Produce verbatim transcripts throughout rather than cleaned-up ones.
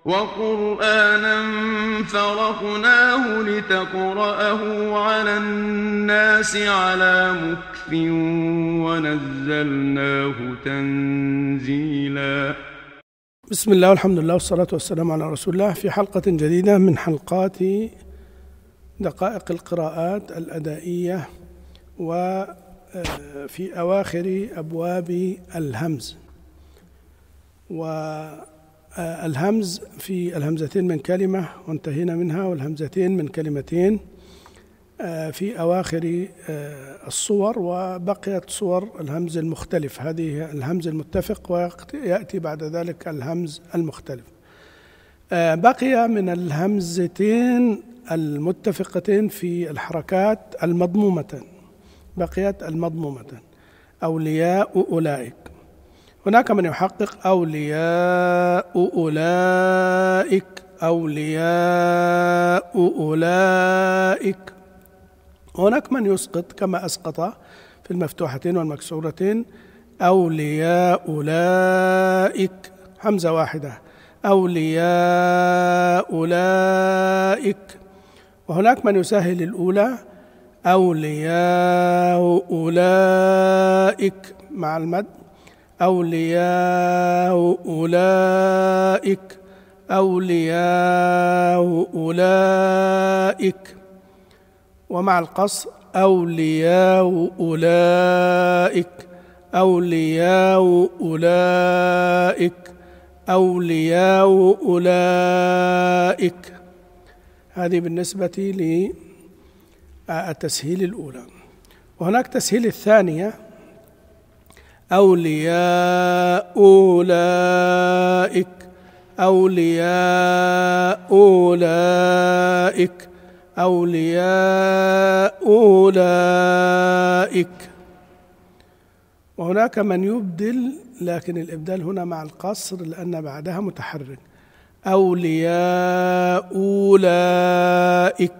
وقرآنا فرقناه لتقرأه على الناس على مكث ونزلناه تنزيلا. بسم الله والحمد لله والصلاة والسلام على رسول الله، في حلقة جديدة من حلقات دقائق القراءات الأدائية وفي أواخر أبواب الهمز. والهمز في الهمزتين من كلمة وانتهينا منها، والهمزتين من كلمتين في أواخر الصور، وبقيت صور الهمز المختلف. هذه الهمز المتفق ويأتي بعد ذلك الهمز المختلف. بقي من الهمزتين المتفقتين في الحركات المضمومة، بقيت المضمومة أولياء أولئك. هناك من يحقق أولياء أولئك أولياء أولئك، وهناك من يسقط كما أسقط في المفتوحتين والمكسورتين أولياء أولئك، همزة واحدة أولياء أولئك. وهناك من يسهل الأولى أولياء أولئك مع المد أولياء أولئك أولياء أولئك، ومع القصر أولياء أولئك أولياء أولئك أولياء أولئك. هذه بالنسبة للتسهيل الأولى. وهناك تسهيل الثانية أولياء أولئك أولياء أولئك أولياء أولئك. وهناك من يبدل، لكن الإبدال هنا مع القصر لأن بعدها متحرك أولياء أولئك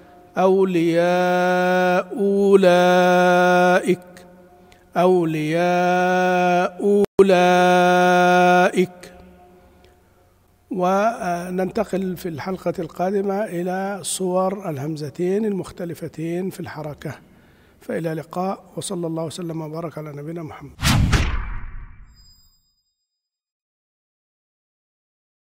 أولياء أولئك أولياء أولئك. وننتقل في الحلقة القادمة إلى صور الهمزتين المختلفتين في الحركة. فإلى لقاء، وصلى الله وسلم وبارك على نبينا محمد.